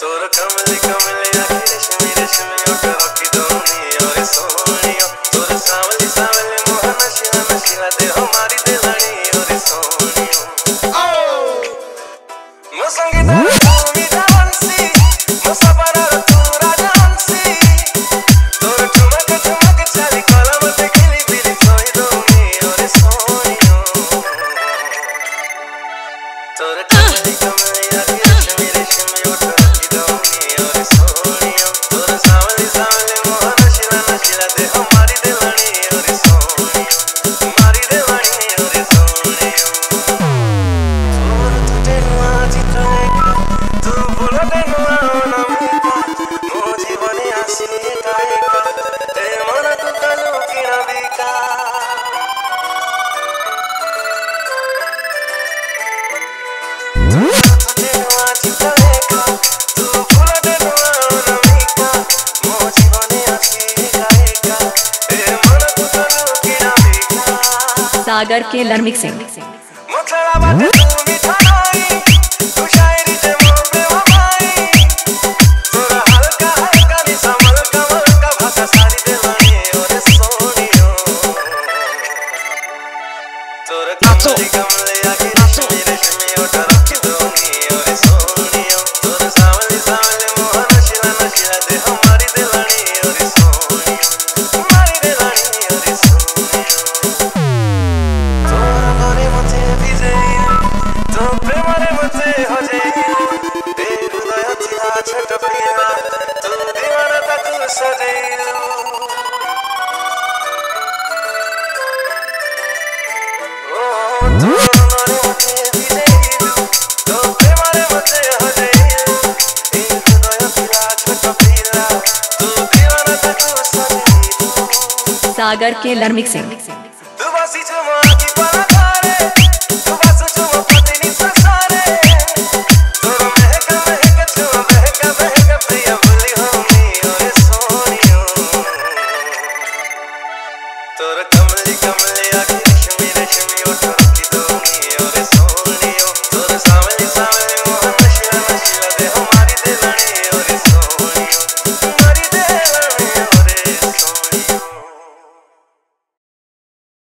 तोर कमली कमली आखी रेशमी रेशमी ओठ रखी दूनी और सोनियो तोर सावली सावली मोह नशीला नशीला देह मारी देलानी और सोनियो मो संगीत भूमि डांसी मो सपना तू राजा हंसी तोर ठुमक ठुमक चाली कलम ते खिली बिली सोई दूनी और सोनियो तोर कमली कमली आखी रेशमी रेशमी ओठ रखी दूनी और सोनियो तोर सावली सावली मोह नशीला नशीला देह मारी देलानी और सोनियो मारी देलानी और सोनियो तोर तुझे नुआ चित्रलेखा तू बुलटे नुआ अनामिका मो जीवने आसी एका एका ए मन तू कालू किणा बिका तुझे नुआ चित्रलेखा तू बुलटे नुआ अनामिका मो जीवने आसी एका एका ए मन तू कालू किणा बिका सागर के लर मिक्सिंग मुखड़ा बाटे तू मिठाई तू शायरी जे मो प्रेम भाई तोरा हल्का हल्का नी समल कमल का भाषा सारी देवानी और सोनियो तोरा कमली कमली आखी रेशमी रेशमी ओठ रखी दूनी और सोनियो तोरा सावली सावली मोह नशीला नशीला देह मारी देलानी और सोनियो मारी देलानी और सोनियो तोर घरे मते विजयी तो प्रेमरे मते हजेई ए हृदय थिला छोट पिला तू दीवाना ताकू सजेइलु ओ तोर घरे मते विजयी तो प्रेमरे मते हजेई ए हृदय थिला छोट पिला तू दीवाना ताकू सजेइलु सागर के लर मिक्सिंग